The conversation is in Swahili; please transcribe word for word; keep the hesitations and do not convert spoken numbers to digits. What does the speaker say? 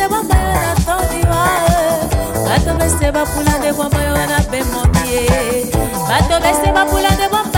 de bomba na todi wa. Bato beste ba pula de bomba na be momie. Bato beste ba pula de bomba